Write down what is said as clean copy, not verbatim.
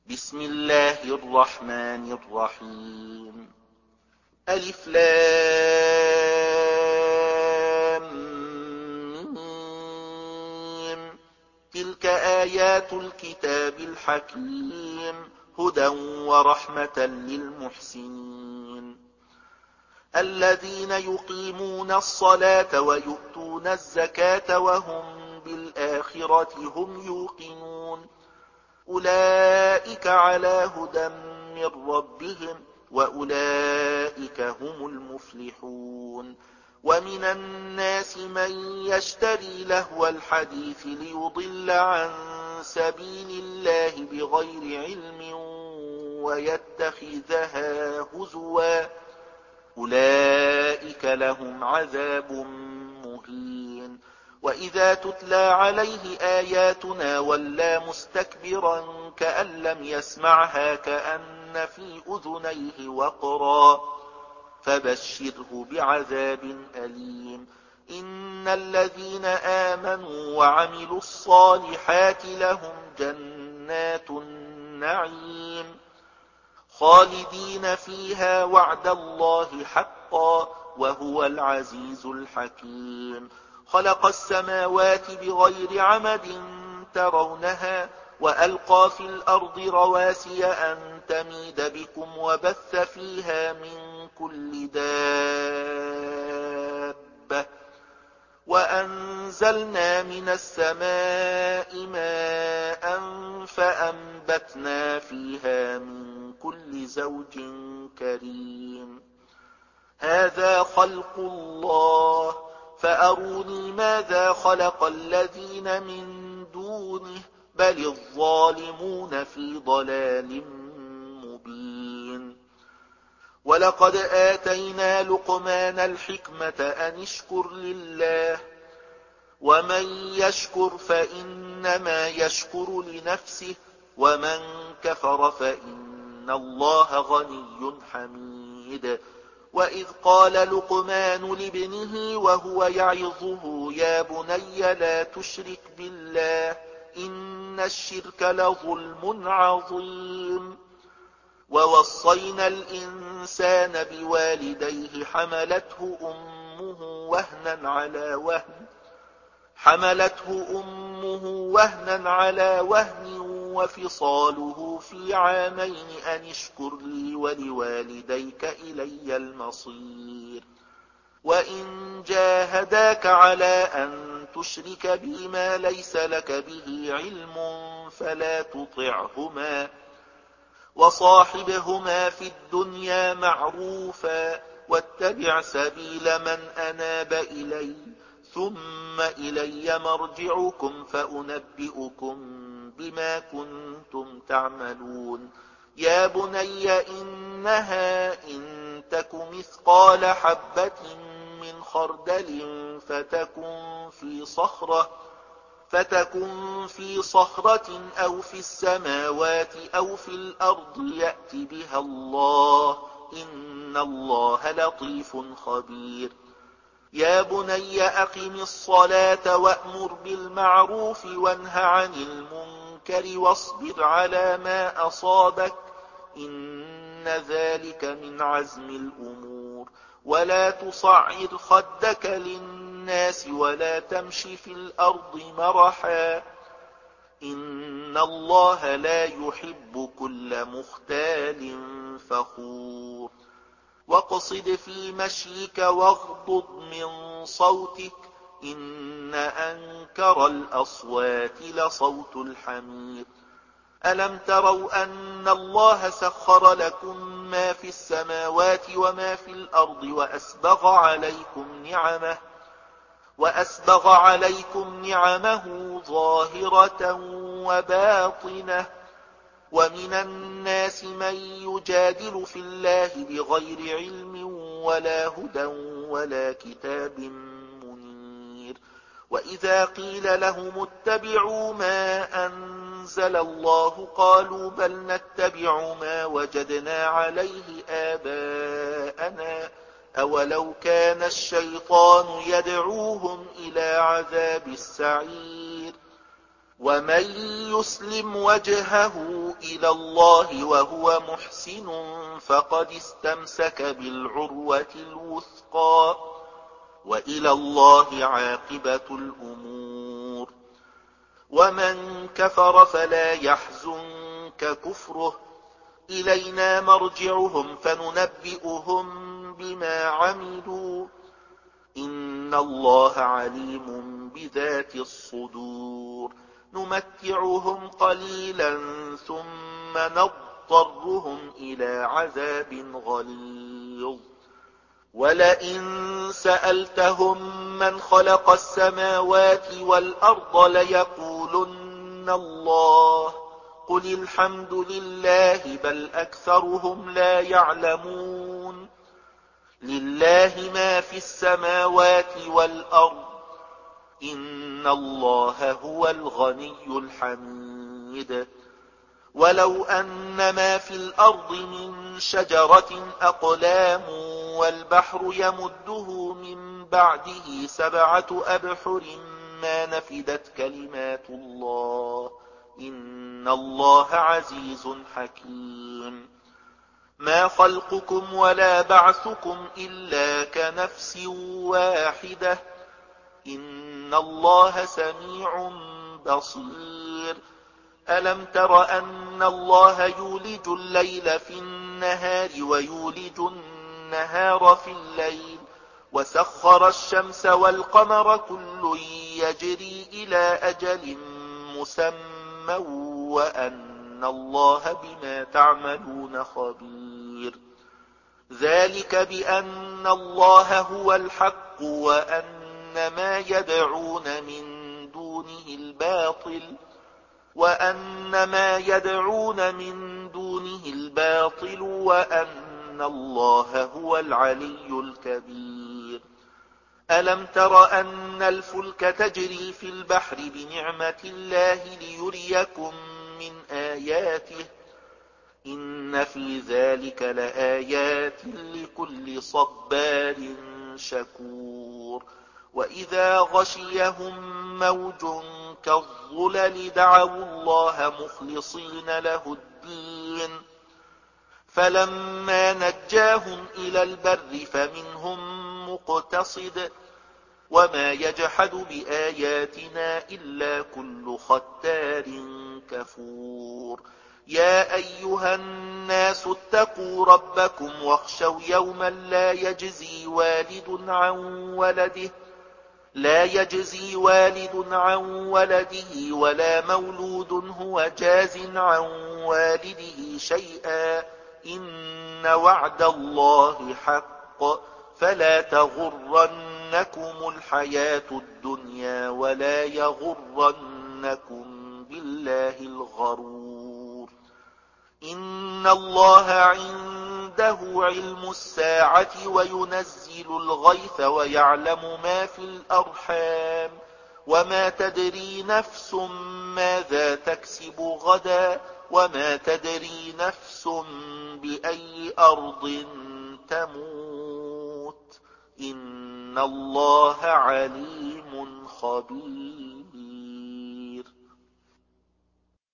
بسم الله الرحمن الرحيم. ألف لام ميم. تلك آيات الكتاب الحكيم هدى ورحمة للمحسنين الذين يقيمون الصلاة ويؤتون الزكاة وهم بالآخرة هم يوقنون أولئك على هدى من ربهم وأولئك هم المفلحون. ومن الناس من يشتري لهو الحديث ليضل عن سبيل الله بغير علم ويتخذها هزوا أولئك لهم عذاب مهين. وإذا تتلى عليه آياتنا ولى مستكبرا كأن لم يسمعها كأن في أذنيه وقرا فبشره بعذاب أليم. إن الذين آمنوا وعملوا الصالحات لهم جنات النعيم خالدين فيها وعد الله حقا وهو العزيز الحكيم. خلق السماوات بغير عمد ترونها وألقى في الأرض رواسي أن تميد بكم وبث فيها من كل دابة وأنزلنا من السماء ماء فأنبتنا فيها من كل زوج كريم. هذا خلق الله فأروني ماذا خلق الذين من دونه بل الظالمون في ضلال مبين. ولقد آتينا لقمان الحكمة أن اشكر لله ومن يشكر فإنما يشكر لنفسه ومن كفر فإن الله غني حميد. وإذ قال لقمان لابنه وهو يعظه يا بني لا تشرك بالله إن الشرك لظلم عظيم. ووصينا الإنسان بوالديه حملته أمه وهنا على وهن وفصاله في عامين أن اشكر لي ولوالديك إلي المصير. وإن جاهداك على أن تشرك بي ما ليس لك به علم فلا تطعهما وصاحبهما في الدنيا معروفا واتبع سبيل من أناب إلي ثم إلي مرجعكم فأنبئكم بما كنتم تعملون. يا بني إنها إن تك مثقال حبة من خردل فتكن في صخرة أو في السماوات أو في الأرض يأت بها الله إن الله لطيف خبير. يا بني أقم الصلاة وأمر بالمعروف وانه عن المنكر واصبر على ما أصابك إن ذلك من عزم الأمور. ولا تصعد خدك للناس ولا تمش في الأرض مرحا إن الله لا يحب كل مختال فخور. واقصد في مشيك واغضض من صوتك إن أنكر الأصوات لصوت الحمير. ألم تروا أن الله سخر لكم ما في السماوات وما في الأرض وأسبغ عليكم نعمه ظاهرة وباطنة. ومن الناس من يجادل في الله بغير علم ولا هدى ولا كتاب منير. وإذا قيل لهم اتبعوا ما أنزل الله قالوا بل نتبع ما وجدنا عليه آباءنا أولو كان الشيطان يدعوهم إلى عذاب السعير. ومن يسلم وجهه إلى الله وهو محسن فقد استمسك بالعروة الوثقى وإلى الله عاقبة الأمور. ومن كفر فلا يحزنك كفره، إلينا مرجعهم فننبئهم بما عملوا، إن الله عليم بذات الصدور. نمتعهم قليلا ثم نضطرهم إلى عذاب غليظ. ولئن سألتهم من خلق السماوات والأرض ليقولن الله، قل الحمد لله بل أكثرهم لا يعلمون. لله ما في السماوات والأرض، إن الله هو الغني الحميد. ولو أن ما في الأرض من شجرة أقلام والبحر يمده من بعده 7 أبحر ما نفدت كلمات الله، إن الله عزيز حكيم. ما خلقكم ولا بعثكم إلا كنفس واحدة، إن الله سميع بصير. ألم تر أن الله يولج الليل في النهار ويولج النهار في الليل، وسخر الشمس والقمر كل يجري إلى أجل مسمى وأن الله بما تعملون خبير. ذلك بأن الله هو الحق وأن ما يدعون من دونه الباطل وأن الله هو العلي الكبير. ألم تر أن الفلك تجري في البحر بنعمة الله ليريكم من آياته، إن في ذلك لآيات لكل صبار شكور. وإذا غشيهم موج كالظلل دعوا الله مخلصين له الدين، فلما نجاهم إلى البر فمنهم مقتصد، وما يجحد بآياتنا إلا كل ختار كفور. يا أيها الناس اتقوا ربكم واخشوا يوما لا يجزي والد عن ولده ولا مولود هو جاز عن والده شيئا، إن وعد الله حق، فلا تغرنكم الحياة الدنيا ولا يغرنكم بالله الغرور. إن الله عنده علم الساعة وينزل الغيث ويعلم ما في الأرحام، وما تدري نفس ماذا تكسب غدا، وما تدري نفس بأي أرض تموت، إن الله عليم خبير.